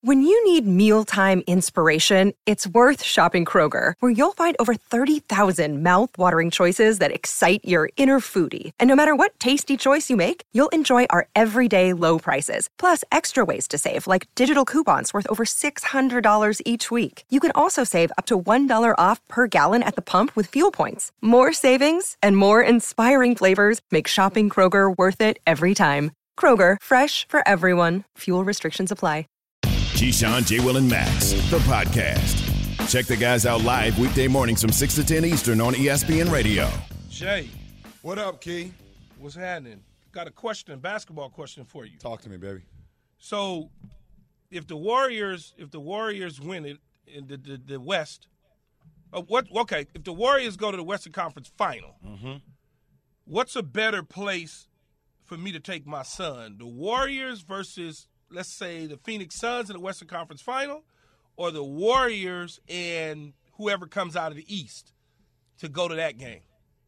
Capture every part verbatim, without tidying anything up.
When you need mealtime inspiration, it's worth shopping Kroger, where you'll find over thirty thousand mouth-watering choices that excite your inner foodie. And no matter what tasty choice you make, you'll enjoy our everyday low prices, plus extra ways to save, like digital coupons worth over six hundred dollars each week. You can also save up to one dollar off per gallon at the pump with fuel points. More savings and more inspiring flavors make shopping Kroger worth it every time. Kroger, fresh for everyone. Fuel restrictions apply. Keyshawn, J. Will, and Max, the podcast. Check the guys out live weekday mornings from six to ten Eastern on E S P N Radio. Jay. What up, Key? What's happening? Got a question, basketball question for you. Talk to me, baby. So, if the Warriors, if the Warriors win it in the, the, the West, uh, what? Okay, if the Warriors go to the Western Conference Final, mm-hmm. what's a better place for me to take my son? The Warriors versus, let's say, the Phoenix Suns in the Western Conference Final, or the Warriors and whoever comes out of the East to go to that game?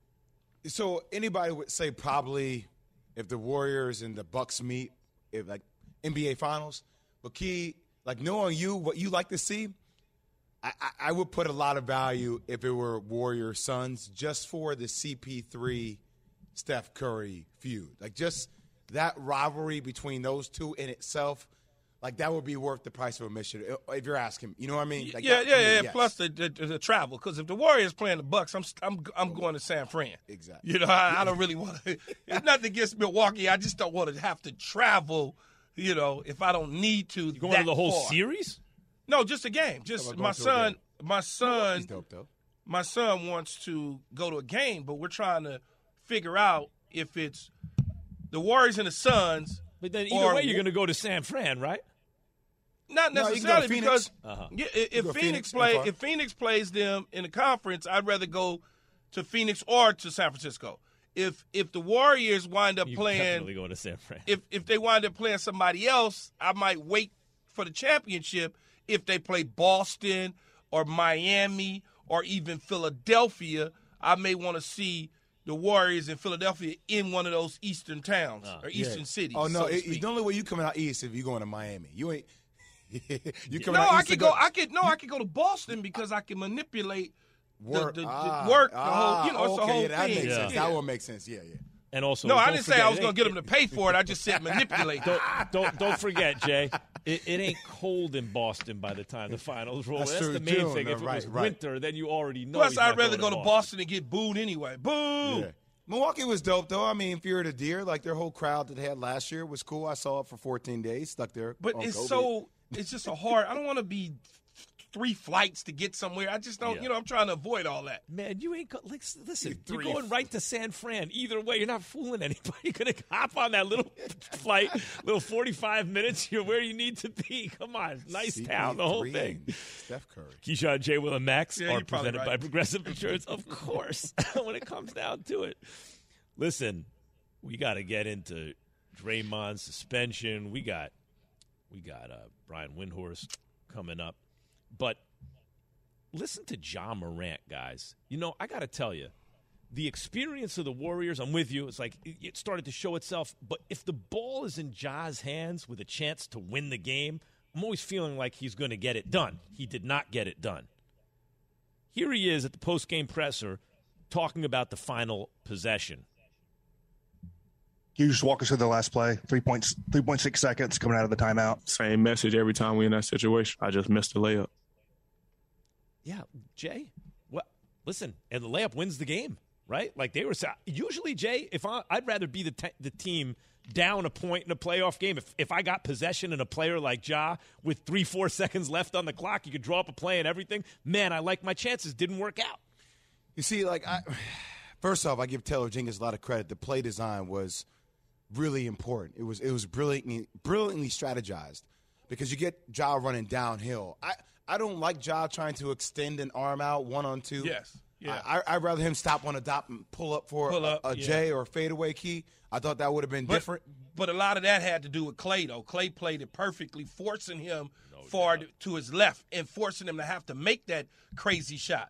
So anybody would say probably if the Warriors and the Bucks meet, if like N B A Finals. But Key, like knowing you, what you like to see, I, I, I would put a lot of value if it were Warriors Suns just for the C P three Steph Curry feud. Like just that rivalry between those two in itself, like that would be worth the price of admission if you're asking. You know what I mean? Like yeah, that, yeah, I mean, yeah. yes. Plus the, the, the travel, because if the Warriors playing the Bucks, I'm I'm I'm going to San Fran. Exactly. You know, I, I don't really want to. It's nothing against Milwaukee. I just don't want to have to travel. You know, if I don't need to. You going that to the whole far. series? No, just a game. Just my son. My son. He's dope though. My son wants to go to a game, but we're trying to figure out if it's the Warriors and the Suns. But then either or, way, you're going to go to San Fran, right? Not No, you can go necessarily to because Uh-huh. yeah, if, if go Phoenix Phoenix, play okay. if Phoenix plays them in the conference, I'd rather go to Phoenix or to San Francisco. If if the Warriors wind up You playing, definitely going to San Fran. if if they wind up playing somebody else, I might wait for the championship. If they play Boston or Miami or even Philadelphia, I may want to see the Warriors in Philadelphia in one of those eastern towns Uh, or eastern Yeah. cities. Oh no, so to it, speak. the only way you coming out east if you going to Miami. You ain't. you No, coming out I east to could go. I could no, I could go to Boston because I can manipulate the, work. the, the ah, work. The ah, whole, you know, it's okay, the whole yeah, that thing. makes Yeah. sense. Yeah. That would make sense. Yeah, yeah. And also, No, I don't didn't say forget, I was it going to ain't- get them to pay for it. I just said manipulate. Don't, don't don't forget, Jay. It, it ain't cold in Boston by the time the finals roll. That's That's, true, the main too. thing. No, If it right, was right. winter, then you already know. Plus, he's not I'd rather go going to Boston and get booed anyway. Boo! Yeah. Milwaukee was dope, though. I mean, Fear of the Deer, like their whole crowd that they had last year was cool. I saw it for fourteen days, stuck there. But on it's COVID. so it's just a hard. I don't want to be three flights to get somewhere. I just don't. Yeah. You know, I'm trying to avoid all that. Man, you ain't go, like, listen. You're Three. going right to San Fran. Either way, you're not fooling anybody. You're gonna hop on that little flight, little forty-five minutes. You're where you need to be. Come on, nice town, the whole C P thing. three, Steph Curry. Keyshawn, J. Will, and Max Yeah, are you're probably presented right. by Progressive Insurance, of course. When it comes down to it, listen, we got to get into Draymond's suspension. We got, we got uh, Brian Windhorst coming up, but listen to Ja Morant, guys. You know, I got to tell you, the experience of the Warriors, I'm with you. It's like it it started to show itself. But if the ball is in Ja's hands with a chance to win the game, I'm always feeling like he's going to get it done. He did not get it done. Here he is at the post-game presser talking about the final possession. Can you just walk us through the last play? Three points, three point six seconds coming out of the timeout. Same message every time we in that situation. I just missed the layup. Yeah, Jay. Well, listen, and the layup wins the game, right? Like they were saying. Usually, Jay, if I, I'd rather be the te- the team down a point in a playoff game. If if I got possession and a player like Ja with three four seconds left on the clock, you could draw up a play and everything. Man, I like my chances. Didn't work out. You see, like, I, first off, I give Taylor Jenkins a lot of credit. The play design was really important. It was it was brilliantly brilliantly strategized because you get Ja running downhill. I, I don't like Ja trying to extend an arm out one on two. Yes. Yeah. I, I, I'd rather him stop on a dot and pull up for Pull a, up, a yeah. J or a fadeaway key. I thought that would have been But, different. but a lot of that had to do with Clay, though. Clay played it perfectly, forcing him forward to his left and forcing him to have to make that crazy shot.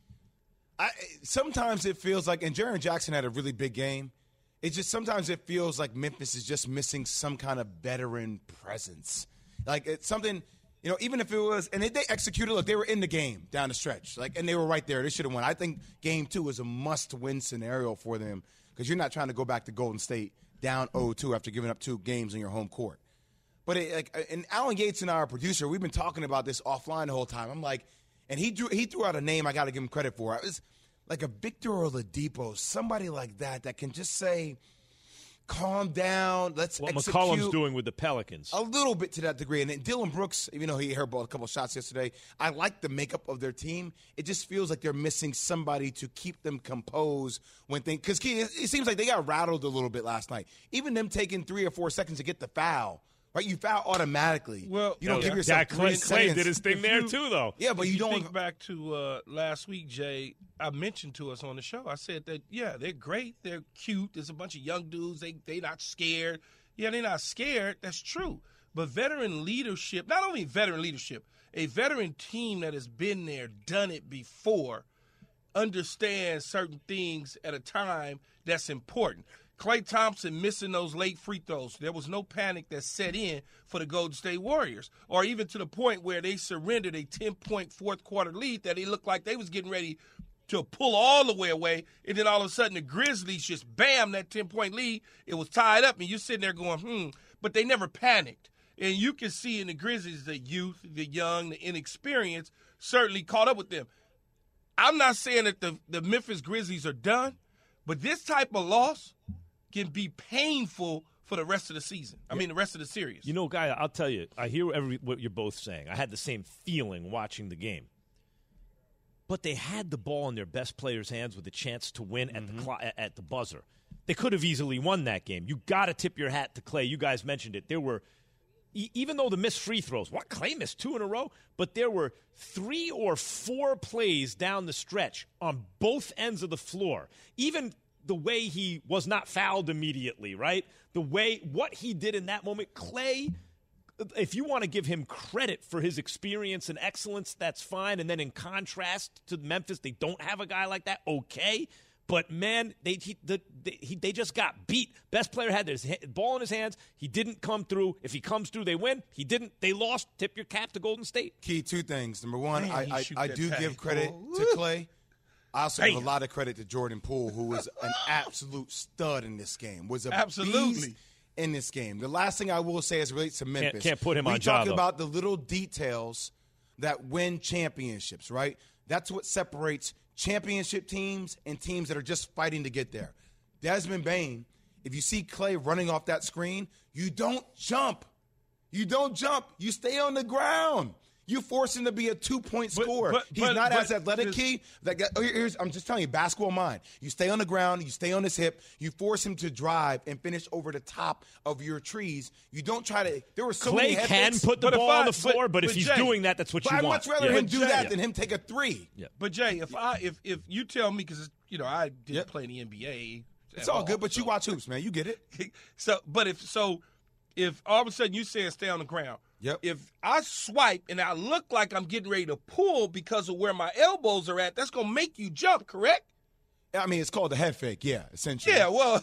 I, sometimes it feels like, and Jaren Jackson had a really big game. It just sometimes it feels like Memphis is just missing some kind of veteran presence. Like it's something You know, even if it was, and they, they executed, look, they were in the game down the stretch, like, and they were right there. They should have won. I think game two is a must-win scenario for them because you're not trying to go back to Golden State down oh two after giving up two games on your home court. But, it, like, and Alan Yates and our producer, we've been talking about this offline the whole time. I'm like, and he drew, he threw out a name I got to give him credit for. It was like a Victor Oladipo, somebody like that that can just say, calm down, let's what execute. McCollum's doing with the Pelicans. A little bit to that degree. And then Dylan Brooks, even though he airballed a couple of shots yesterday, I like the makeup of their team. It just feels like they're missing somebody to keep them composed when things – because it seems like they got rattled a little bit last night. Even them taking three or four seconds to get the foul. Right, you foul automatically. Well, you don't yeah. give yourself That Clay, three Clay seconds. did his thing If there you- too, though. Yeah, but if you, you don't. think back to uh, last week, Jay, I mentioned to us on the show, I said that, yeah, they're great. They're cute. There's a bunch of young dudes. They they not scared. Yeah, they're not scared. That's true. But veteran leadership, not only veteran leadership, a veteran team that has been there, done it before, understands certain things at a time that's important. Klay Thompson missing those late free throws. There was no panic that set in for the Golden State Warriors, or even to the point where they surrendered a ten-point fourth-quarter lead that they looked like they was getting ready to pull all the way away, and then all of a sudden the Grizzlies just, bam, that ten-point lead, it was tied up, and you're sitting there going, hmm, but they never panicked. And you can see in the Grizzlies the youth, the young, the inexperienced certainly caught up with them. I'm not saying that the, the Memphis Grizzlies are done, but this type of loss can be painful for the rest of the season. I mean, the rest of the series. You know, Guy, I'll tell you, I hear every, what you're both saying. I had the same feeling watching the game. But they had the ball in their best players' hands with a chance to win at, mm-hmm. the, cl- at the buzzer. They could have easily won that game. You got to tip your hat to Klay. You guys mentioned it. There were, e- even though the missed free throws, what, Klay missed two in a row? But there were three or four plays down the stretch on both ends of the floor. Even the way he was not fouled immediately, right? The way, what he did in that moment, Klay, if you want to give him credit for his experience and excellence, that's fine. And then in contrast to Memphis, they don't have a guy like that, okay. But, man, they he, the, they, he, they just got beat. Best player had his ball in his hands. He didn't come through. If he comes through, they win. He didn't. They lost. Tip your cap to Golden State. Key, two things. Number one, Man, I, he I, shoot I that do pass. give credit Oh, to Klay. I also give a Damn. lot of credit to Jordan Poole, who was an absolute stud in this game. Was a Absolutely. beast in this game. The last thing I will say as it relates to Memphis. Can't, can't put him we on talk job, about the little details that win championships, right? That's what separates championship teams and teams that are just fighting to get there. Desmond Bane, if you see Klay running off that screen, you don't jump. You don't jump. You stay on the ground. You force him to be a two-point But- scorer. but- He's but- not but as athletic, this- Key. Like, oh, here's, I'm just telling you, basketball mind. You stay on the ground. You stay on his hip. You force him to drive and finish over the top of your trees. You don't try to – there were so many Klay head can fakes. put the But if ball I- on the floor, but- but, if but he's Jay- doing that, that's what But you I'd want. much rather Yeah. him do Jay- that yeah. than him take a three. Yeah. But, Jay, if I if, if you tell me, because, you know, I didn't Yep. play in the N B A. It's at all good, but you so- watch hoops, man. You get it. So, but if so, if all of a sudden you saying stay on the ground, Yep. if I swipe and I look like I'm getting ready to pull because of where my elbows are at, that's gonna make you jump, correct? I mean, it's called a head fake, yeah, essentially. Yeah, well,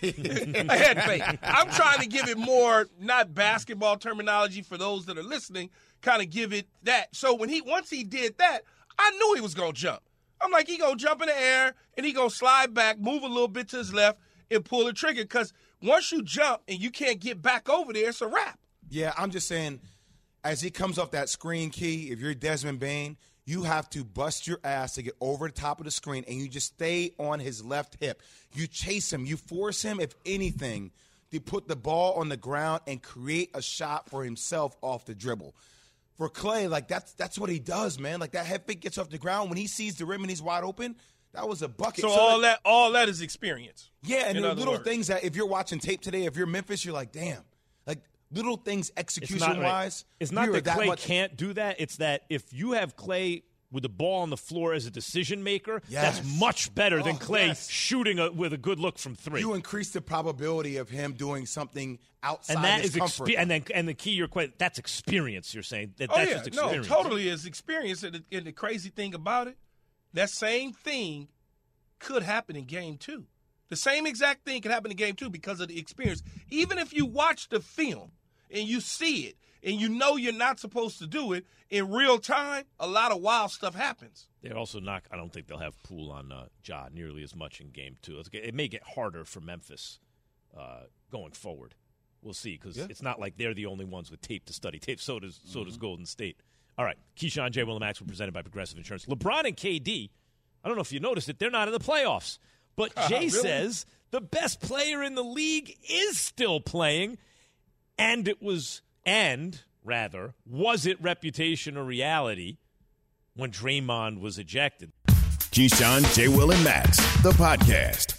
a head fake. I'm trying to give it more, not basketball terminology for those that are listening, kind of give it that. So when he once he did that, I knew he was gonna jump. I'm like, he gonna jump in the air and he gonna slide back, move a little bit to his left, and pull the trigger. Because once you jump and you can't get back over there, it's a wrap. Yeah, I'm just saying, as he comes off that screen, Key, if you're Desmond Bane, you have to bust your ass to get over the top of the screen, and you just stay on his left hip. You chase him. You force him, if anything, to put the ball on the ground and create a shot for himself off the dribble. For Klay, like, that's that's what he does, man. Like, that head fake gets off the ground. When he sees the rim and he's wide open, that was a bucket. So, all that all that is experience. Yeah, and in the other little words. things that if you're watching tape today, if you're Memphis, you're like, damn. Like, little things It's not, execution-wise. it's not we were that Klay much- can't do that. It's that if you have Klay with the ball on the floor as a decision maker, Yes. that's much better than Oh, Klay yes. shooting a, with a good look from three. You increase the probability of him doing something outside and that his is comfort. expe- and then and the key you're quite that's experience. You're saying that Oh, that's yeah. just No, experience. totally is experience. And the, and the crazy thing about it, that same thing could happen in game two. The same exact thing could happen in game two because of the experience. Even if you watch the film and you see it and you know you're not supposed to do it, in real time, a lot of wild stuff happens. They're also not – I don't think they'll have Poole on uh, Ja nearly as much in game two. It's, it may get harder for Memphis uh, going forward. We'll see because yeah. it's not like they're the only ones with tape to study. Tape, so does, so mm-hmm. does Golden State. All right, Keyshawn, J. Will, and Max were presented by Progressive Insurance. LeBron and K D, I don't know if you noticed it, they're not in the playoffs. But Jay uh, really? says the best player in the league is still playing, and it was – and, rather, was it reputation or reality when Draymond was ejected? Keyshawn, J. Will, and Max, the podcast.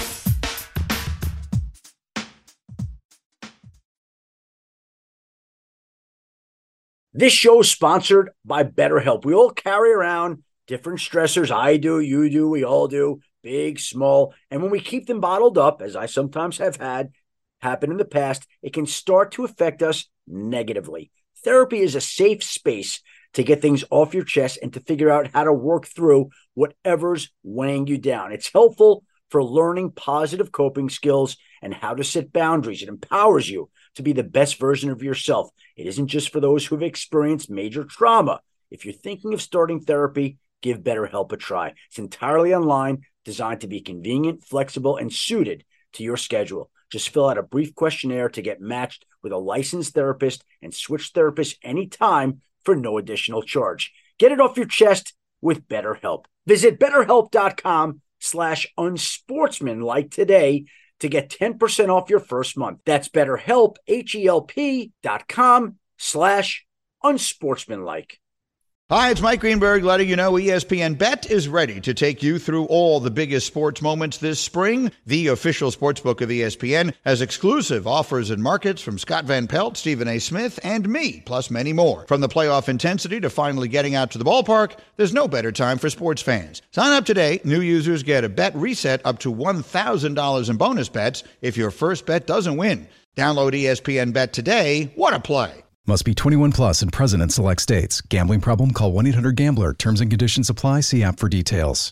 This show is sponsored by BetterHelp. We all carry around different stressors. I do, you do, we all do, big, small. And when we keep them bottled up, as I sometimes have had happen in the past, it can start to affect us negatively. Therapy is a safe space to get things off your chest and to figure out how to work through whatever's weighing you down. It's helpful for learning positive coping skills and how to set boundaries. It empowers you to be the best version of yourself. It isn't just for those who have experienced major trauma. If you're thinking of starting therapy, give BetterHelp a try. It's entirely online, designed to be convenient, flexible, and suited to your schedule. Just fill out a brief questionnaire to get matched with a licensed therapist and switch therapists anytime for no additional charge. Get it off your chest with BetterHelp. Visit BetterHelp.com slash unsportsmanlike today to get ten percent off your first month. That's BetterHelp, H-E-L-P dot com slash unsportsmanlike. Hi, it's Mike Greenberg letting you know E S P N Bet is ready to take you through all the biggest sports moments this spring. The official sportsbook of E S P N has exclusive offers and markets from Scott Van Pelt, Stephen A. Smith, and me, plus many more. From the playoff intensity to finally getting out to the ballpark, there's no better time for sports fans. Sign up today. New users get a bet reset up to one thousand dollars in bonus bets if your first bet doesn't win. Download E S P N Bet today. What a play. Must be twenty-one plus and present in select states. Gambling problem? Call one eight hundred gambler. Terms and conditions apply. See app for details.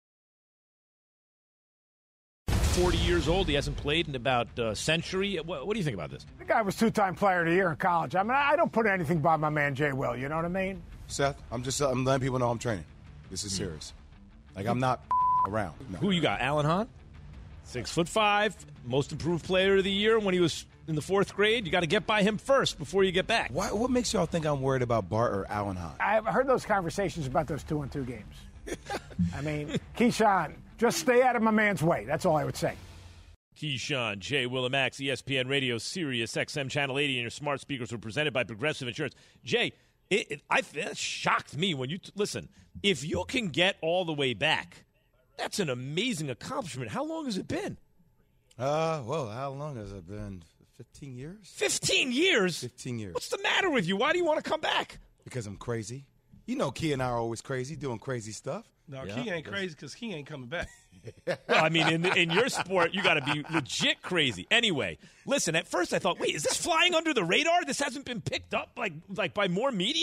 forty years old. He hasn't played in about a century. What, what do you think about this? The guy was two-time player of the year in college. I mean, I don't put anything by my man Jay Will. You know what I mean? Seth, I'm just I'm letting people know I'm training. This is serious. Like, I'm not around. No. Who you got? Alan Hahn? Six foot five, most improved player of the year when he was in the fourth grade. You got to get by him first before you get back. Why, what makes y'all think I'm worried about Bart or Alan Hahn? I've heard those conversations about those two-on-two games. I mean, Keyshawn, just stay out of my man's way. That's all I would say. Keyshawn, J. Will, and Max, E S P N Radio, Sirius X M Channel eighty, and your smart speakers were presented by Progressive Insurance. Jay, it, it, I, that shocked me when you t- – listen, if you can get all the way back, that's an amazing accomplishment. How long has it been? Uh, well, how long has it been? fifteen years? fifteen years? fifteen years. What's the matter with you? Why do you want to come back? Because I'm crazy. You know Key and I are always crazy, doing crazy stuff. No, yeah. Key ain't crazy because Key ain't coming back. Well, I mean, in in your sport, you got to be legit crazy. Anyway, listen, at first I thought, wait, is this flying under the radar? This hasn't been picked up like like by more media?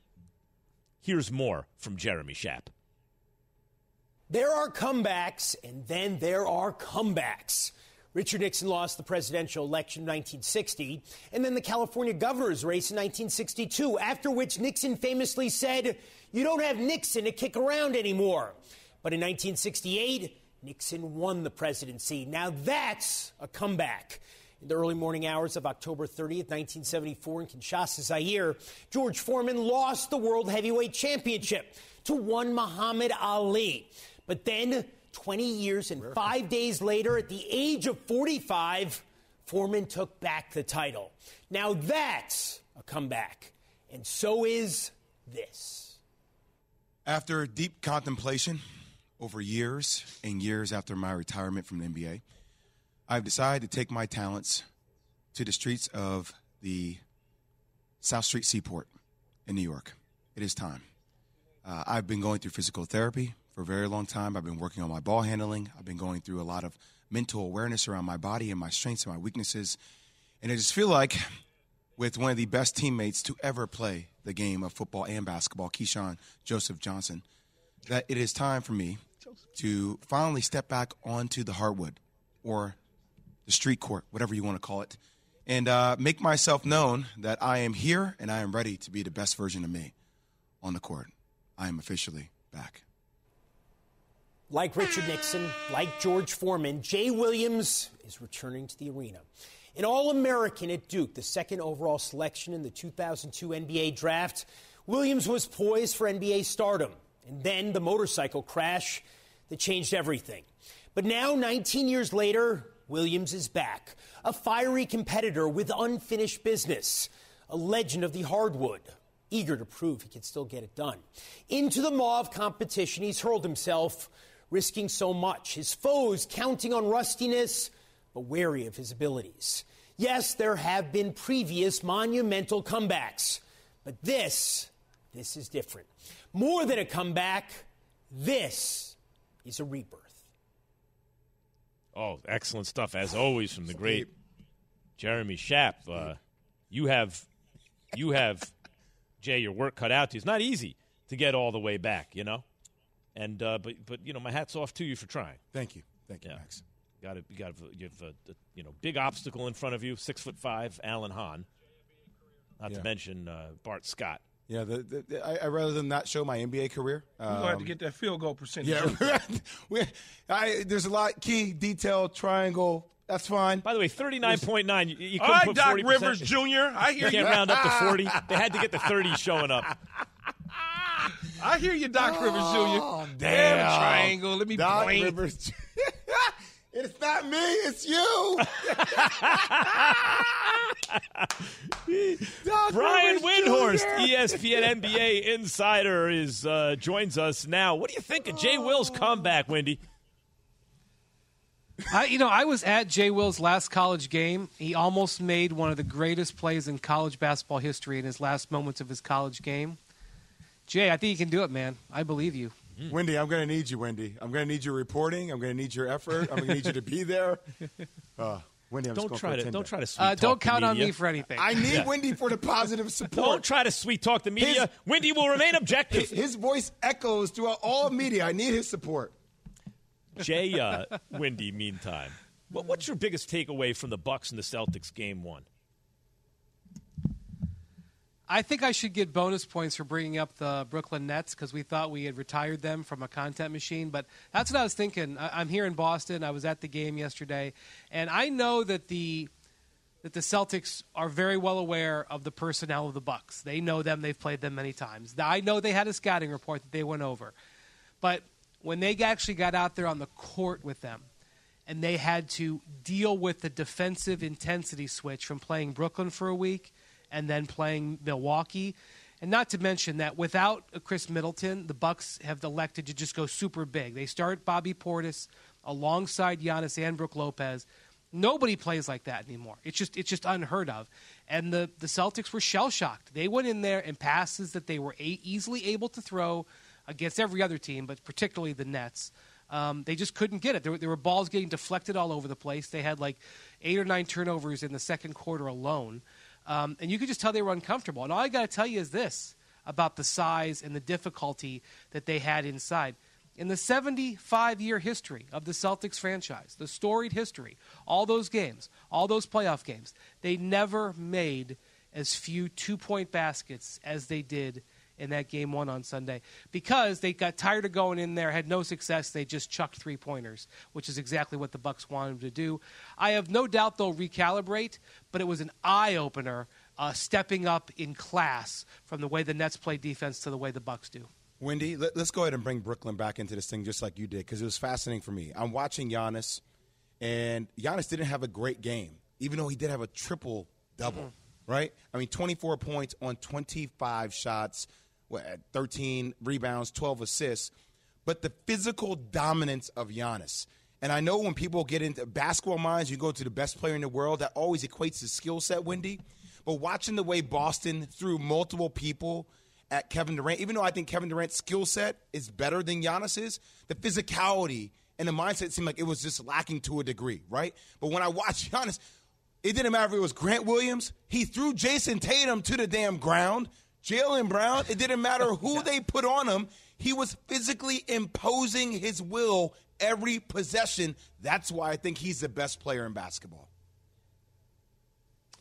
Here's more from Jeremy Schaap. There are comebacks, and then there are comebacks. Richard Nixon lost the presidential election in nineteen sixty, and then the California governor's race in nineteen sixty-two, after which Nixon famously said, "You don't have Nixon to kick around anymore." But in nineteen sixty-eight, Nixon won the presidency. Now that's a comeback. In the early morning hours of October thirtieth, nineteen seventy-four, in Kinshasa, Zaire, George Foreman lost the World Heavyweight Championship to one Muhammad Ali. But then, twenty years and five days later, at the age of forty-five, Foreman took back the title. Now that's a comeback. And so is this. After deep contemplation over years and years after my retirement from the N B A, I've decided to take my talents to the streets of the South Street Seaport in New York. It is time. Uh, I've been going through physical therapy for a very long time. I've been working on my ball handling. I've been going through a lot of mental awareness around my body and my strengths and my weaknesses. And I just feel like with one of the best teammates to ever play the game of football and basketball, Keyshawn Joseph Johnson, that it is time for me to finally step back onto the hardwood or the street court, whatever you want to call it, and uh, make myself known that I am here and I am ready to be the best version of me on the court. I am officially back. Like Richard Nixon, like George Foreman, Jay Williams is returning to the arena. An All-American at Duke, the second overall selection in the two thousand two N B A draft, Williams was poised for N B A stardom. And then the motorcycle crash that changed everything. But now, nineteen years later, Williams is back. A fiery competitor with unfinished business. A legend of the hardwood. Eager to prove he can still get it done. Into the Mauve competition, he's hurled himself, risking so much. His foes counting on rustiness, but wary of his abilities. Yes, there have been previous monumental comebacks. But this, this is different. More than a comeback, this is a rebirth. Oh, excellent stuff, as always, from the great Jeremy Schaap. Uh, you have, you have, Jay, your work cut out to you. It's not easy to get all the way back, you know? And uh, but but you know, my hat's off to you for trying. Thank you, thank you, yeah. Max. Got to, you got you have a, a you know big obstacle in front of you. Six foot five, Alan Hahn. Not yeah. to mention uh, Bart Scott. Yeah, the, the, the, I, I rather than not show my N B A career. We're going to have to get that field goal percentage. Yeah, we, I, there's a lot key detail triangle. That's fine. By the way, thirty-nine point nine. You, you couldn't All right, put Doc forty percent. Rivers Junior I hear you. you. Can't round up to forty. They had to get the thirty showing up. I hear you, Doc oh, Rivers Junior Damn. Damn triangle. Let me Doc blink. Rivers. It's not me. It's you. Brian Windhorst, E S P N N B A insider, is uh, joins us now. What do you think of Jay Will's comeback, Wendy? I, you know, I was at Jay Will's last college game. He almost made one of the greatest plays in college basketball history in his last moments of his college game. Jay, I think you can do it, man. I believe you. Mm. Wendy, I'm going to need you, Wendy. I'm going to need your reporting. I'm going to need your effort. I'm going to need you to be there. Uh, Wendy, I'm don't just try going to for don't try to sweet uh, talk Don't the count media. on me for anything. I need yeah. Wendy for the positive support. Don't try to sweet talk the media. His, Wendy will remain objective. His, his voice echoes throughout all media. I need his support. Jay, uh, Wendy, meantime, what, what's your biggest takeaway from the Bucks and the Celtics game one? I think I should get bonus points for bringing up the Brooklyn Nets because we thought we had retired them from a content machine. But that's what I was thinking. I, I'm here in Boston. I was at the game yesterday. And I know that the that the Celtics are very well aware of the personnel of the Bucks. They know them. They've played them many times. I know they had a scouting report that they went over. But when they actually got out there on the court with them and they had to deal with the defensive intensity switch from playing Brooklyn for a week and then playing Milwaukee. And not to mention that without Chris Middleton, the Bucks have elected to just go super big. They start Bobby Portis alongside Giannis and Brook Lopez. Nobody plays like that anymore. It's just it's just unheard of. And the, the Celtics were shell-shocked. They went in there and passes that they were a- easily able to throw against every other team, but particularly the Nets. Um, they just couldn't get it. There were, there were balls getting deflected all over the place. They had like eight or nine turnovers in the second quarter alone. Um, and you could just tell they were uncomfortable. And all I got to tell you is this about the size and the difficulty that they had inside. In the seventy-five-year history of the Celtics franchise, the storied history, all those games, all those playoff games, they never made as few two-point baskets as they did in that game one on Sunday because they got tired of going in there, had no success. They just chucked three-pointers, which is exactly what the Bucks wanted them to do. I have no doubt they'll recalibrate, but it was an eye-opener uh, stepping up in class from the way the Nets play defense to the way the Bucks do. Wendy, let, let's go ahead and bring Brooklyn back into this thing just like you did because it was fascinating for me. I'm watching Giannis, and Giannis didn't have a great game, even though he did have a triple-double, mm-hmm. right? I mean, twenty-four points on twenty-five shots, what, thirteen rebounds, twelve assists, but the physical dominance of Giannis. And I know when people get into basketball minds, you go to the best player in the world, that always equates to skill set, Wendy. But watching the way Boston threw multiple people at Kevin Durant, even though I think Kevin Durant's skill set is better than Giannis's, the physicality and the mindset seemed like it was just lacking to a degree, right? But when I watched Giannis, it didn't matter if it was Grant Williams. He threw Jason Tatum to the damn ground. Jaylen Brown, it didn't matter who they put on him. He was physically imposing his will every possession. That's why I think he's the best player in basketball.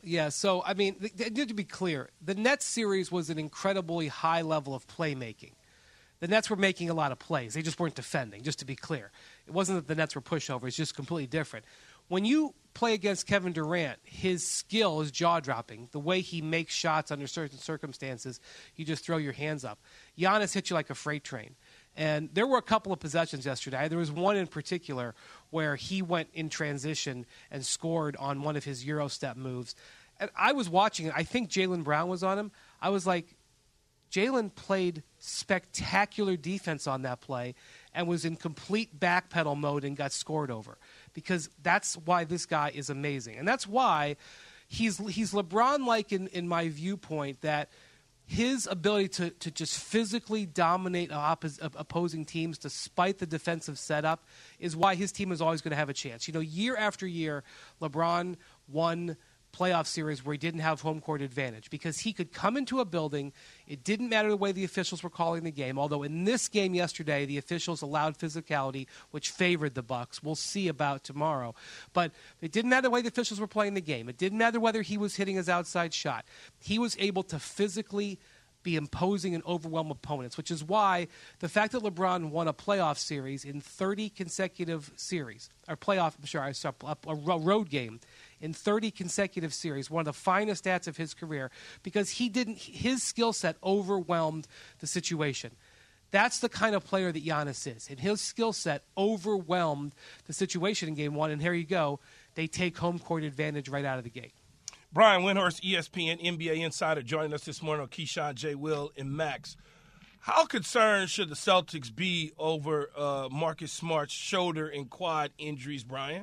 Yeah, so, I mean, th- th- to be clear, the Nets series was an incredibly high level of playmaking. The Nets were making a lot of plays. They just weren't defending, just to be clear. It wasn't that the Nets were pushovers, it's just completely different. When you play against Kevin Durant, his skill is jaw-dropping. The way he makes shots under certain circumstances, you just throw your hands up. Giannis hit you like a freight train. And there were a couple of possessions yesterday. There was one in particular where he went in transition and scored on one of his Euro step moves. And I was watching it. I think Jaylen Brown was on him. I was like, Jaylen played spectacular defense on that play and was in complete backpedal mode and got scored over, because that's why this guy is amazing. And that's why he's he's LeBron-like in, in my viewpoint, that his ability to, to just physically dominate oppos- opposing teams despite the defensive setup is why his team is always going to have a chance. You know, year after year, LeBron won playoff series where he didn't have home court advantage because he could come into a building. It didn't matter the way the officials were calling the game, although in this game yesterday the officials allowed physicality, which favored the Bucks. We'll see about tomorrow. But it didn't matter the way the officials were playing the game. It didn't matter whether he was hitting his outside shot. He was able to physically be imposing and overwhelm opponents, which is why the fact that LeBron won a playoff series in thirty consecutive series, or playoff, I'm sorry, a road game in thirty consecutive series, one of the finest stats of his career, because he didn't, his skill set overwhelmed the situation. That's the kind of player that Giannis is, and his skill set overwhelmed the situation in game one, and here you go. They take home court advantage right out of the gate. Brian Windhorst, E S P N N B A Insider, joining us this morning on Keyshawn, J. Will, and Max. How concerned should the Celtics be over uh, Marcus Smart's shoulder and quad injuries, Brian?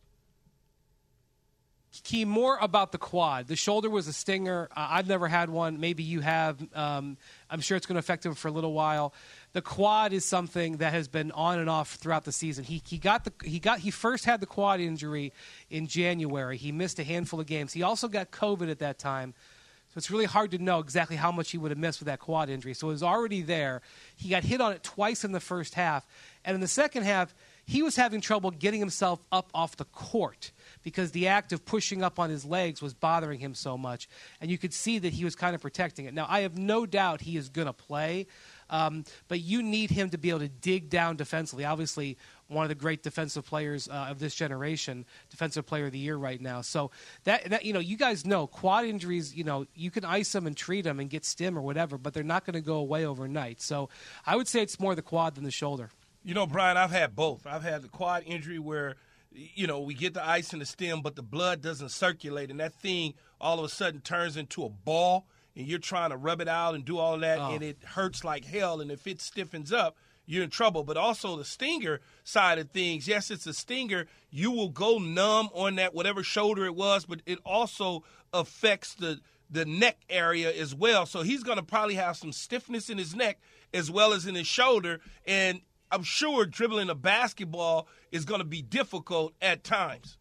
Key, more about the quad. The shoulder was a stinger. Uh, I've never had one. Maybe you have. Um, I'm sure it's going to affect him for a little while. The quad is something that has been on and off throughout the season. He he got the he got he first had the quad injury in January. He missed a handful of games. He also got COVID at that time. So it's really hard to know exactly how much he would have missed with that quad injury. So it was already there. He got hit on it twice in the first half. And in the second half, he was having trouble getting himself up off the court because the act of pushing up on his legs was bothering him so much. And you could see that he was kind of protecting it. Now, I have no doubt he is going to play, um, but you need him to be able to dig down defensively. Obviously, one of the great defensive players uh, of this generation, defensive player of the year right now. So, that, that you know, you guys know quad injuries, you know, you can ice them and treat them and get stim or whatever, but they're not going to go away overnight. So I would say it's more the quad than the shoulder. You know, Brian, I've had both. I've had the quad injury where, you know, we get the ice and the stem, but the blood doesn't circulate, and that thing all of a sudden turns into a ball, and you're trying to rub it out and do all of that, oh. and it hurts like hell, and if it stiffens up, you're in trouble. But also the stinger side of things, yes, it's a stinger. You will go numb on that, whatever shoulder it was, but it also affects the, the neck area as well. So he's going to probably have some stiffness in his neck as well as in his shoulder, and I'm sure dribbling a basketball is going to be difficult at times.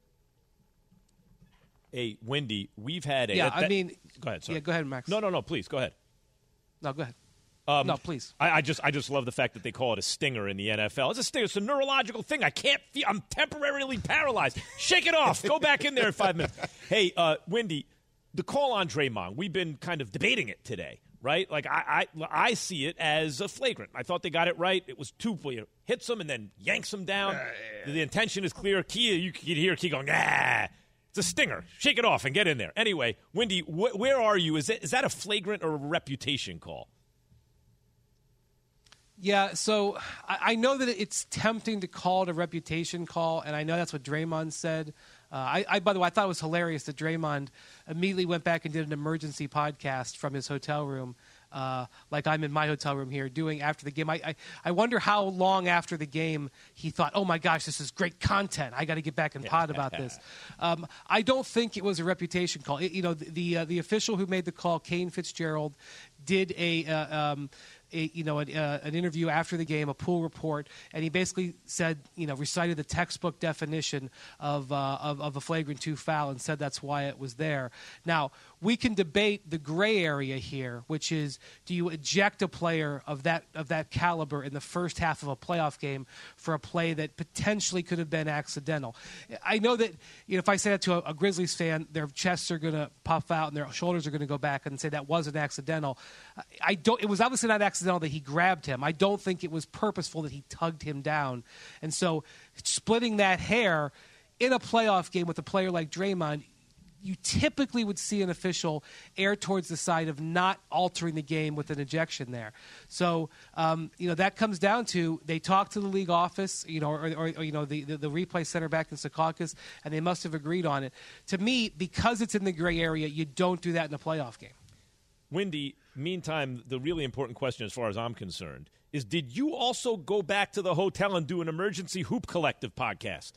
Hey, Wendy, we've had a... Yeah, that, I mean... Go ahead, sorry. Yeah, go ahead, Max. No, no, no, please, go ahead. No, go ahead. Um, no, please. I, I just I just love the fact that they call it a stinger in the N F L. It's a stinger. It's a neurological thing. I can't feel... I'm temporarily paralyzed. Shake it off. Go back in there in five minutes. Hey, uh, Wendy, the call on Draymond, we've been kind of debating it today. Right? Like, I, I I see it as a flagrant. I thought they got it right. It was two, you know, hits him and then yanks him down. Uh, yeah. The intention is clear. Kia, you can hear Kia going, ah, it's a stinger. Shake it off and get in there. Anyway, Wendy, wh- where are you? Is, it, is that a flagrant or a reputation call? Yeah, so I, I know that it's tempting to call it a reputation call, and I know that's what Draymond said. Uh, I, I, by the way, I thought it was hilarious that Draymond immediately went back and did an emergency podcast from his hotel room, uh, like I'm in my hotel room here, doing after the game. I, I, I wonder how long after the game he thought, oh, my gosh, this is great content. I got to get back and pod about this. Um, I don't think it was a reputation call. It, you know, the the, uh, the official who made the call, Kane Fitzgerald, did a uh, um, – A, you know, a, uh, an interview after the game, a pool report, and he basically said, you know, recited the textbook definition of uh, of, of a flagrant two foul and said that's why it was there. Now, we can debate the gray area here, which is, do you eject a player of that of that caliber in the first half of a playoff game for a play that potentially could have been accidental? I know that, you know, if I say that to a, a Grizzlies fan, their chests are going to puff out and their shoulders are going to go back and say that wasn't accidental. I don't. It was obviously not accidental that he grabbed him. I don't think it was purposeful that he tugged him down. And so splitting that hair in a playoff game with a player like Draymond, you typically would see an official err towards the side of not altering the game with an ejection there. So, um, you know, that comes down to they talked to the league office, you know, or, or, or you know, the, the, the replay center back in Secaucus, and they must have agreed on it. To me, because it's in the gray area, you don't do that in a playoff game. Wendy, meantime, the really important question as far as I'm concerned is, did you also go back to the hotel and do an emergency Hoop Collective podcast?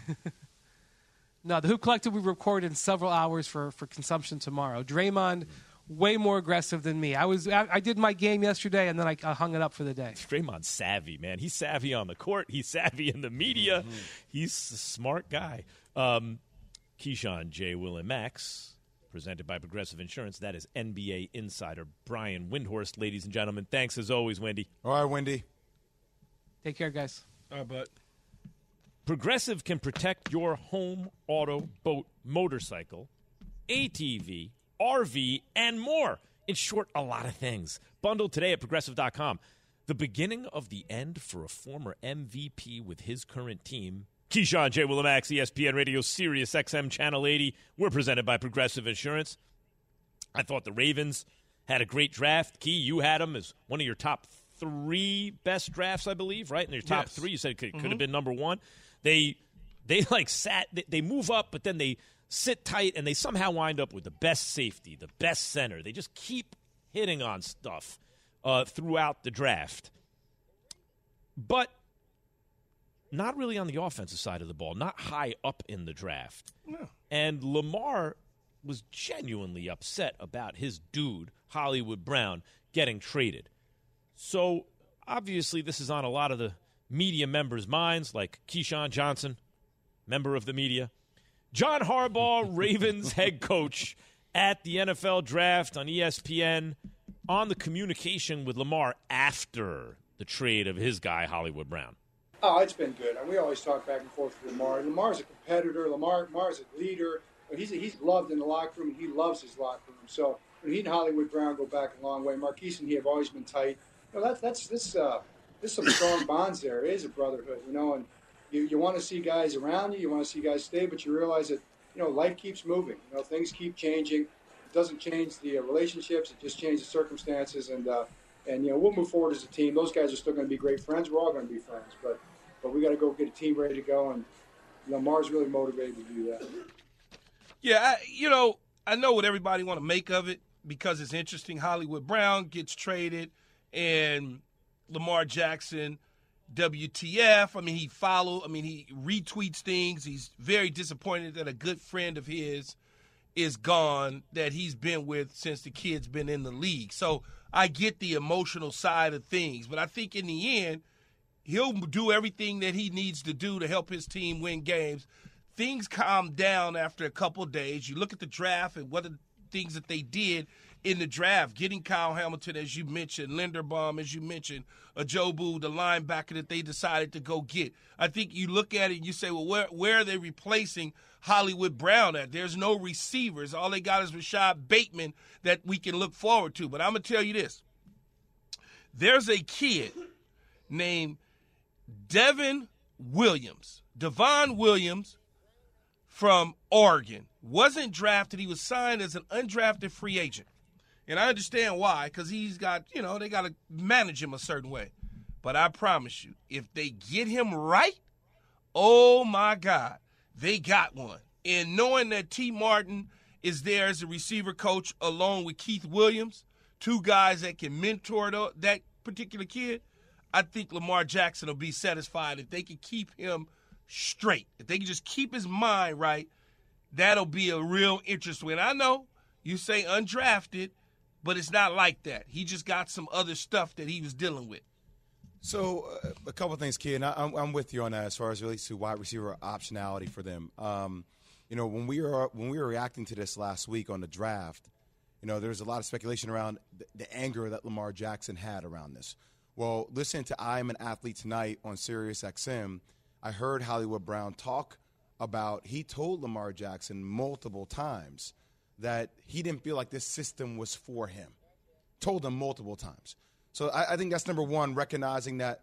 No, the Hoop Collective we recorded in several hours for, for consumption tomorrow. Draymond, way more aggressive than me. I was I, I did my game yesterday, and then I, I hung it up for the day. Draymond's savvy, man. He's savvy on the court. He's savvy in the media. Mm-hmm. He's a smart guy. Um, Keyshawn, J. Will, and Max, presented by Progressive Insurance. That is N B A insider Brian Windhorst. Ladies and gentlemen, thanks as always, Wendy. All right, Wendy. Take care, guys. All right, bud. Progressive can protect your home, auto, boat, motorcycle, A T V, R V, and more. In short, a lot of things. Bundle today at Progressive dot com. The beginning of the end for a former M V P with his current team. Keyshawn, J. Willimax, E S P N Radio, Sirius X M Channel eighty. We're presented by Progressive Insurance. I thought the Ravens had a great draft. Key, you had them as one of your top three best drafts, I believe, right? In your top yes. three, you said it could, mm-hmm. could have been number one. They they like sat they, they move up, but then they sit tight, and they somehow wind up with the best safety, the best center. They just keep hitting on stuff uh, throughout the draft, but not really on the offensive side of the ball, not high up in the draft. No. And Lamar was genuinely upset about his dude, Hollywood Brown, getting traded. So obviously this is on a lot of the media members' minds, like Keyshawn Johnson, member of the media. John Harbaugh, Ravens head coach at the N F L draft on E S P N, on the communication with Lamar after the trade of his guy, Hollywood Brown. Oh, it's been good. And we always talk back and forth with Lamar. Lamar's a competitor. Lamar Lamar's a leader. He's, he's loved in the locker room, and he loves his locker room. So when he and Hollywood Brown go back a long way. Marquise and he have always been tight. You know, that's, that's, this, uh, There's some strong bonds there. It is a brotherhood, you know, and you, you want to see guys around you, you want to see guys stay, but you realize that, you know, life keeps moving. You know, things keep changing. It doesn't change the uh, relationships. It just changes the circumstances, and, uh, and you know, we'll move forward as a team. Those guys are still going to be great friends. We're all going to be friends, but but we got to go get a team ready to go, and, you know, Mar's really motivated to do that. Yeah, I, you know, I know what everybody want to make of it because it's interesting. Hollywood Brown gets traded, and Lamar Jackson, W T F. I mean, he follow. I mean, he retweets things. He's very disappointed that a good friend of his is gone that he's been with since the kid's been in the league. So I get the emotional side of things. But I think in the end, he'll do everything that he needs to do to help his team win games. Things calm down after a couple of days. You look at the draft and what are the things that they did in the draft, getting Kyle Hamilton, as you mentioned, Linderbaum, as you mentioned, Ajobu, the linebacker that they decided to go get. I think you look at it and you say, well, where where are they replacing Hollywood Brown at? There's no receivers. All they got is Rashad Bateman that we can look forward to. But I'm going to tell you this. There's a kid named Devin Williams, Devon Williams from Oregon. Wasn't drafted. He was signed as an undrafted free agent. And I understand why, because he's got, you know, they got to manage him a certain way. But I promise you, if they get him right, oh, my God, they got one. And knowing that T. Martin is there as a receiver coach along with Keith Williams, two guys that can mentor the, that particular kid, I think Lamar Jackson will be satisfied if they can keep him straight. If they can just keep his mind right, that'll be a real interest win. I know you say undrafted, but it's not like that. He just got some other stuff that he was dealing with. So uh, a couple of things, Kid, and I, I'm, I'm with you on that as far as relates to wide receiver optionality for them. Um, you know, when we were when we were reacting to this last week on the draft, you know, there was a lot of speculation around the, the anger that Lamar Jackson had around this. Well, listen to I'm an Athlete Tonight on Sirius X M. I heard Hollywood Brown talk about, he told Lamar Jackson multiple times that he didn't feel like this system was for him. Told him multiple times. So I, I think that's number one, recognizing that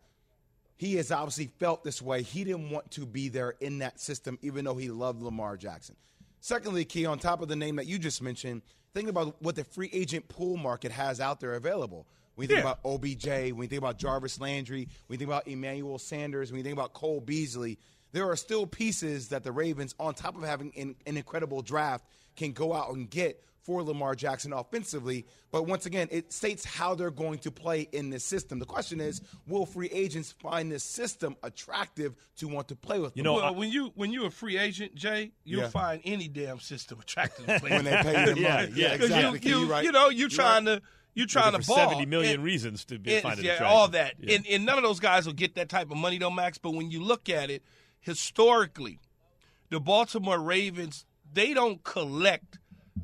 he has obviously felt this way. He didn't want to be there in that system, even though he loved Lamar Jackson. Secondly, Key, on top of the name that you just mentioned, think about what the free agent pool market has out there available. When you think Yeah. about O B J, when you think about Jarvis Landry, when you think about Emmanuel Sanders, when you think about Cole Beasley, there are still pieces that the Ravens, on top of having an, an incredible draft, can go out and get for Lamar Jackson offensively. But once again, it states how they're going to play in this system. The question is, will free agents find this system attractive to want to play with? You them? know, well, when you when you're a free agent, Jay, you'll Yeah. find any damn system attractive to play When they pay you the Yeah, money. yeah, 'Cause exactly. You, you, You're right. you know, you You're trying right. to you trying Looking to for ball. seventy million And- reasons to be and- find it yeah, attractive. all that. Yeah. And, and none of those guys will get that type of money, though, Max. But when you look at it historically, the Baltimore Ravens, they don't collect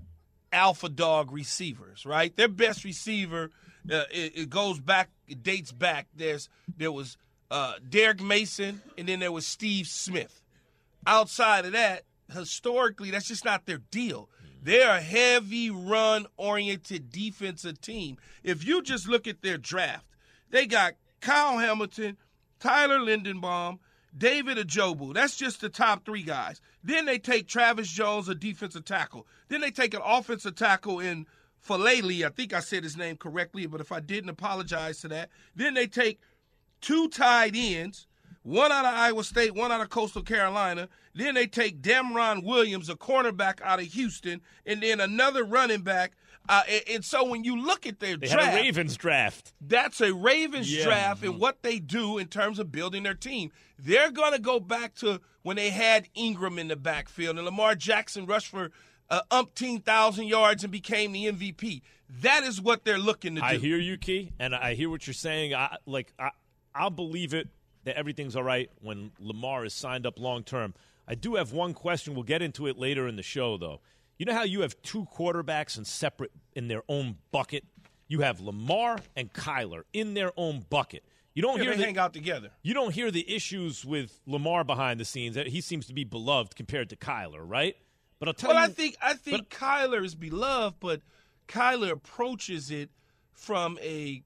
alpha dog receivers, right? Their best receiver, uh, it, it goes back, it dates back. There's there was uh, Derek Mason, and then there was Steve Smith. Outside of that, historically, that's just not their deal. They're a heavy run-oriented defensive team. If you just look at their draft, they got Kyle Hamilton, Tyler Lindenbaum, David Ajobu. That's just the top three guys. Then they take Travis Jones, a defensive tackle. Then they take an offensive tackle in Falele. I think I said his name correctly, but if I didn't, apologize to that. Then they take two tight ends, one out of Iowa State, one out of Coastal Carolina. Then they take Damron Williams, a cornerback out of Houston, and then another running back. Uh, and, and so when you look at their They draft, had a Ravens draft. that's a Ravens Yeah. draft and what they do in terms of building their team. They're going to go back to when they had Ingram in the backfield and Lamar Jackson rushed for uh, umpteen thousand yards and became the M V P. That is what they're looking to do. I hear you, Key, and I hear what you're saying. I like I, I'll believe it that everything's all right when Lamar is signed up long term. I do have one question. We'll get into it later in the show, though. You know how you have two quarterbacks in separate in their own bucket? You have Lamar and Kyler in their own bucket. You don't Yeah, hear they the, hang out together. You don't hear the issues with Lamar behind the scenes. He seems to be beloved compared to Kyler, right? But I'll tell Well, you, I think I think Kyler is beloved, but Kyler approaches it from a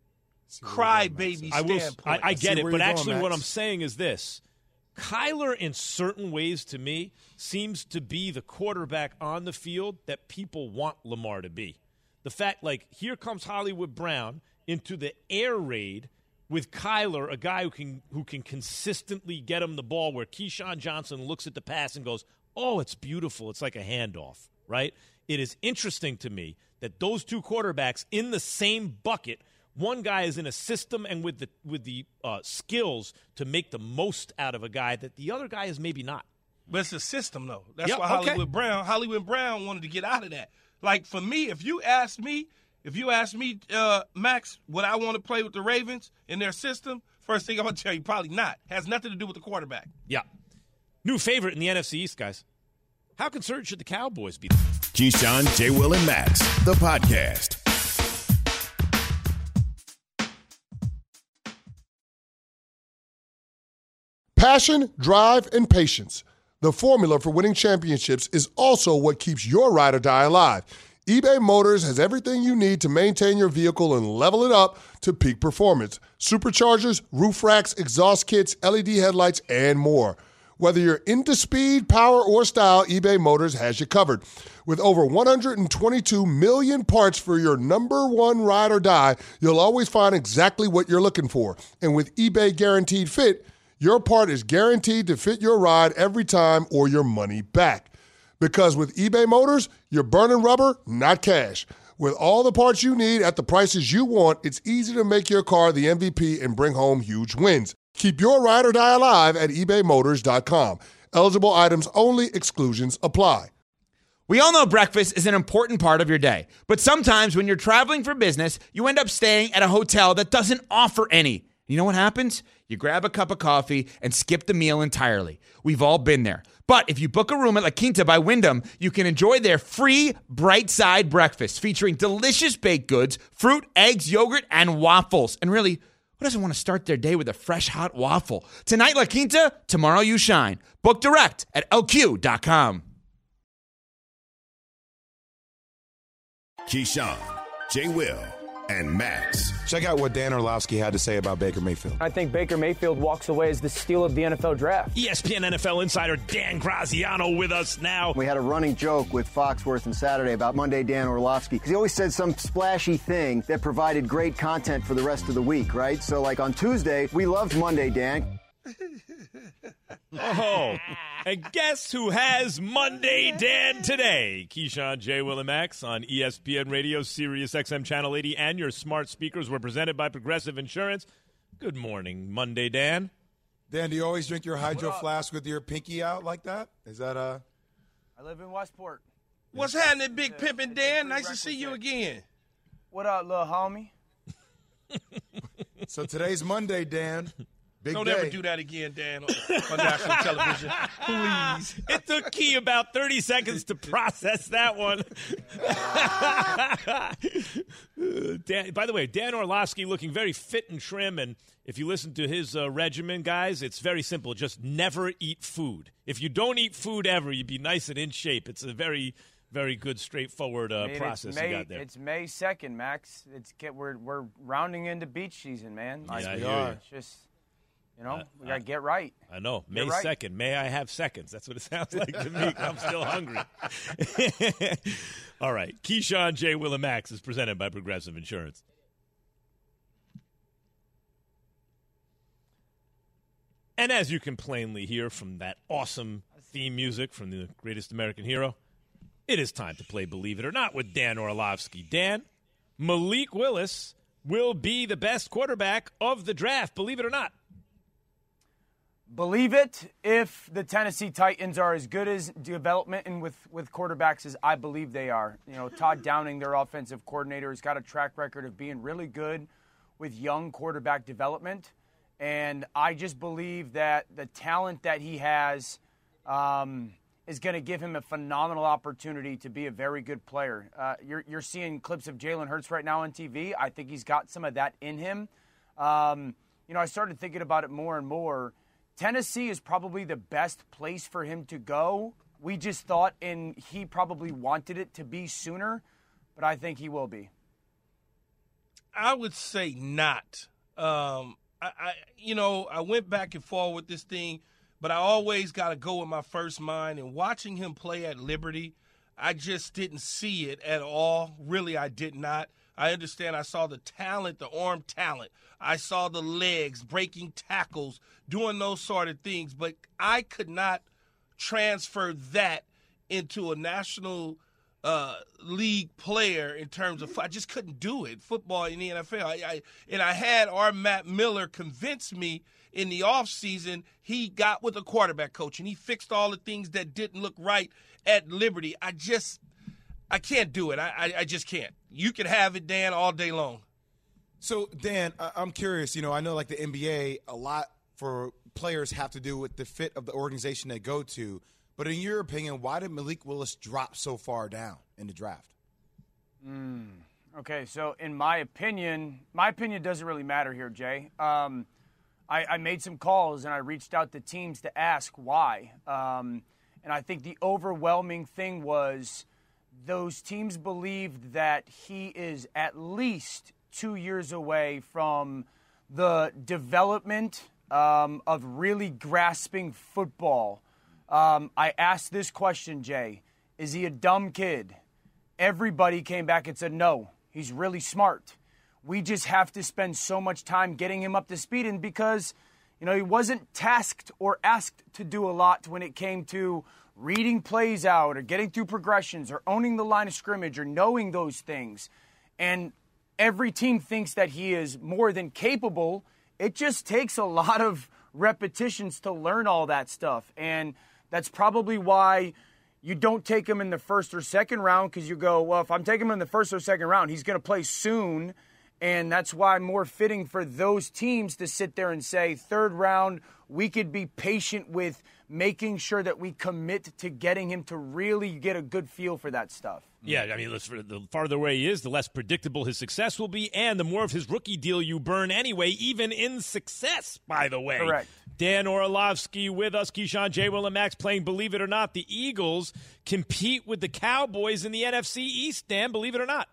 crybaby I will. standpoint. I, I get it, where but you're going, actually, what Max. I'm saying is this: Kyler, in certain ways, to me, seems to be the quarterback on the field that people want Lamar to be. The fact, like, here comes Hollywood Brown into the air raid with Kyler, a guy who can who can consistently get him the ball, where Keyshawn Johnson looks at the pass and goes, "Oh, it's beautiful. It's like a handoff." Right? It is interesting to me that those two quarterbacks in the same bucket. One guy is in a system and with the with the uh, skills to make the most out of a guy that the other guy is maybe not. But it's a system, though. That's Yep, why okay. Hollywood Brown, Hollywood Brown wanted to get out of that. Like for me, if you ask me, if you ask me, uh, Max, would I want to play with the Ravens in their system? First thing I'm gonna tell you, probably not. Has nothing to do with the quarterback. Yeah. New favorite in the N F C East, guys. How concerned should the Cowboys be? Keyshawn, J. Will, and Max, the podcast. Passion, drive, and patience. The formula for winning championships is also what keeps your ride or die alive. eBay Motors has everything you need to maintain your vehicle and level it up to peak performance. Superchargers, roof racks, exhaust kits, L E D headlights, and more. Whether you're into speed, power, or style, eBay Motors has you covered. With over one hundred twenty-two million parts for your number one ride or die, you'll always find exactly what you're looking for. And with eBay Guaranteed Fit, your part is guaranteed to fit your ride every time or your money back. Because with eBay Motors, you're burning rubber, not cash. With all the parts you need at the prices you want, it's easy to make your car the M V P and bring home huge wins. Keep your ride or die alive at ebay motors dot com. Eligible items only. Exclusions apply. We all know breakfast is an important part of your day, but sometimes when you're traveling for business, you end up staying at a hotel that doesn't offer any. You know what happens? You grab a cup of coffee and skip the meal entirely. We've all been there. But if you book a room at La Quinta by Wyndham, you can enjoy their free Bright Side breakfast featuring delicious baked goods, fruit, eggs, yogurt, and waffles. And really, who doesn't want to start their day with a fresh, hot waffle? Tonight, La Quinta, tomorrow you shine. Book direct at L Q dot com. Keyshawn, J. Will, and Max. Check out what Dan Orlovsky had to say about Baker Mayfield. I think Baker Mayfield walks away as the steal of the N F L draft. E S P N N F L insider Dan Graziano with us now. We had a running joke with Foxworth and Saturday about Monday Dan Orlovsky, because he always said some splashy thing that provided great content for the rest of the week, right? So, like on Tuesday, we loved Monday Dan. Oh, and guess who has Monday Dan today? Keyshawn, J. Will, and Max on E S P N Radio, Sirius X M Channel eighty, and your smart speakers were presented by Progressive Insurance. Good morning, Monday Dan. Dan, do you always drink your hydro flask with your pinky out like that? Is that uh? I live in Westport. What's happening, Big Pimpin' Dan? Nice to see you again. What up, little homie? So today's Monday, Dan. Big Don't day. ever do that again, Dan, on, on national television. Please. It took Key about thirty seconds to process that one. Dan, by the way, Dan Orlovsky looking very fit and trim, and if you listen to his uh, regimen, guys, it's very simple. Just never eat food. If you don't eat food ever, you'd be nice and in shape. It's a very, very good, straightforward uh, I mean, process May, you got there. It's May second, Max. It's we're we're rounding into beach season, man. Yeah, It's- I we hear are. you. It's just, you know, Uh, we got to uh, get right. I know. Get May right. second. May I have seconds? That's what it sounds like to me. I'm still hungry. All right. Keyshawn, J. Will, and Max is presented by Progressive Insurance. And as you can plainly hear from that awesome theme music from the greatest American hero, it is time to play Believe It or Not with Dan Orlovsky. Dan, Malik Willis will be the best quarterback of the draft. Believe it or not. Believe it if the Tennessee Titans are as good as development and with, with quarterbacks as I believe they are. You know, Todd Downing, their offensive coordinator, has got a track record of being really good with young quarterback development. And I just believe that the talent that he has um, is going to give him a phenomenal opportunity to be a very good player. Uh, you're, you're seeing clips of Jalen Hurts right now on T V. I think he's got some of that in him. Um, you know, I started thinking about it more and more. Tennessee is probably the best place for him to go. We just thought, and he probably wanted it to be sooner, but I think he will be. I would say not. Um, I, I, you know, I went back and forth with this thing, but I always got to go with my first mind. And watching him play at Liberty, I just didn't see it at all. Really, I did not. I understand I saw the talent, the arm talent. I saw the legs, breaking tackles, doing those sort of things. But I could not transfer that into a national uh, league player in terms of – I just couldn't do it, football in the N F L. I, I, and I had our Matt Miller convince me in the offseason he got with a quarterback coach, and he fixed all the things that didn't look right at Liberty. I just – I can't do it. I, I I just can't. You can have it, Dan, all day long. So, Dan, I- I'm curious. You know, I know like the N B A, a lot for players have to do with the fit of the organization they go to. But in your opinion, why did Malik Willis drop so far down in the draft? Mm, okay, so in my opinion, my opinion doesn't really matter here, Jay. Um, I, I made some calls and I reached out to teams to ask why. Um, and I think the overwhelming thing was those teams believed that he is at least two years away from the development um, of really grasping football. Um, I asked this question, Jay. Is he a dumb kid? Everybody came back and said, no, he's really smart. We just have to spend so much time getting him up to speed. And because, you know, he wasn't tasked or asked to do a lot when it came to reading plays out or getting through progressions or owning the line of scrimmage or knowing those things. And every team thinks that he is more than capable. It just takes a lot of repetitions to learn all that stuff. And that's probably why you don't take him in the first or second round, because you go, well, if I'm taking him in the first or second round, he's going to play soon And that's why more fitting for those teams to sit there and say, third round, we could be patient with making sure that we commit to getting him to really get a good feel for that stuff. Yeah, I mean, the farther away he is, the less predictable his success will be, and the more of his rookie deal you burn anyway, even in success, by the way. Correct. Dan Orlovsky with us, Keyshawn, J. Will, and Max playing Believe It or Not. The Eagles compete with the Cowboys in the N F C East, Dan, believe it or not.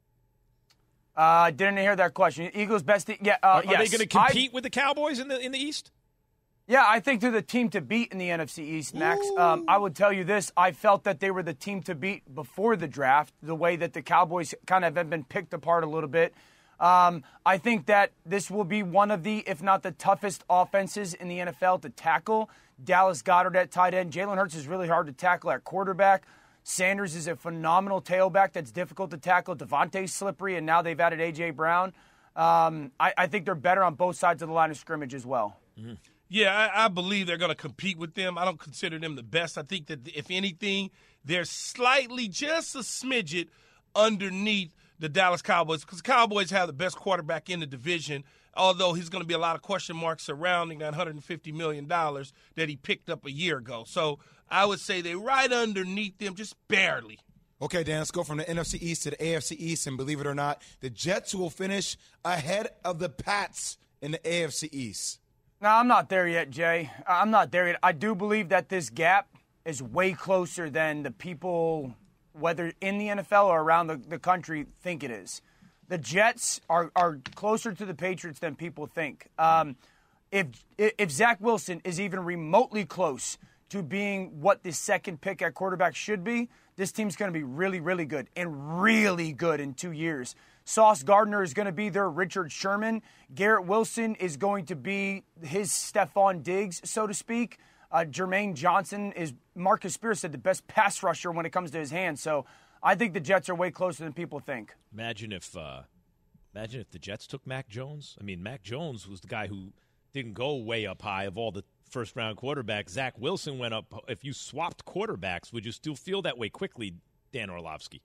I uh, didn't hear that question. Eagles best – yeah, uh, Are, are yes. they going to compete I, with the Cowboys in the in the East? Yeah, I think they're the team to beat in the N F C East, Max. Um, I would tell you this. I felt that they were the team to beat before the draft, the way that the Cowboys kind of have been picked apart a little bit. Um, I think that this will be one of the, if not the toughest offenses in the N F L to tackle. Dallas Goedert at tight end. Jalen Hurts is really hard to tackle at quarterback. Sanders is a phenomenal tailback that's difficult to tackle. Devontae's slippery, and now they've added A J. Brown. Um, I, I think they're better on both sides of the line of scrimmage as well. Mm-hmm. Yeah, I, I believe they're going to compete with them. I don't consider them the best. I think that, if anything, they're slightly, just a smidget underneath the Dallas Cowboys, because the Cowboys have the best quarterback in the division, although he's going to be a lot of question marks surrounding that one hundred fifty million dollars that he picked up a year ago. So I would say they're right underneath them, just barely. Okay, Dan, let's go from the N F C East to the A F C East, and believe it or not, the Jets will finish ahead of the Pats in the A F C East. No, I'm not there yet, Jay. I'm not there yet. I do believe that this gap is way closer than the people, whether in the N F L or around the, the country, think it is. The Jets are, are closer to the Patriots than people think. Um, if if Zach Wilson is even remotely close to being what the second pick at quarterback should be, this team's going to be really, really good, and really good in two years. Sauce Gardner is going to be their Richard Sherman. Garrett Wilson is going to be his Stephon Diggs, so to speak. Uh, Jermaine Johnson is, Marcus Spears said, the best pass rusher when it comes to his hands. So I think the Jets are way closer than people think. Imagine if, uh, imagine if the Jets took Mac Jones. I mean, Mac Jones was the guy who didn't go way up high of all the first-round quarterbacks. Zach Wilson went up. If you swapped quarterbacks, would you still feel that way quickly, Dan Orlovsky?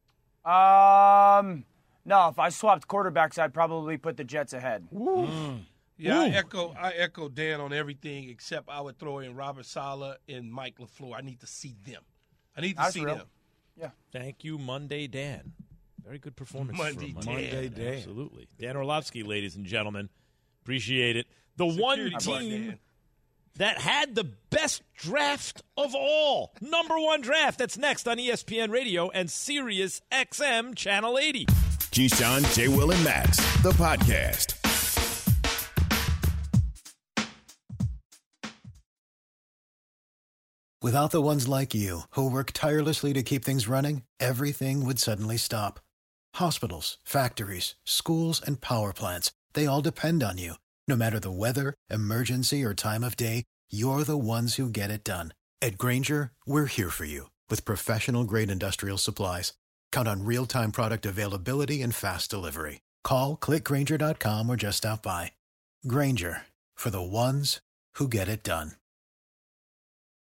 Um... No, if I swapped quarterbacks, I'd probably put the Jets ahead. Mm. Yeah, Ooh. I echo I echo Dan on everything, except I would throw in Robert Saleh and Mike LaFleur. I need to see them. I need to That's see real. them. Yeah. Thank you, Monday Dan. Very good performance. Monday for Dan. Monday Dan. Absolutely. Dan Orlovsky, ladies and gentlemen. Appreciate it. The Security one guard, team Dan. that had the best draft of all. Number one draft. That's next on E S P N Radio and Sirius X M Channel eighty. Keyshawn, J. Will, and Max, the podcast. Without the ones like you, who work tirelessly to keep things running, everything would suddenly stop. Hospitals, factories, schools, and power plants, they all depend on you. No matter the weather, emergency, or time of day, you're the ones who get it done. At Grainger, we're here for you with professional-grade industrial supplies. Count on real-time product availability and fast delivery. Call, click Grainger dot com, or just stop by. Grainger, for the ones who get it done.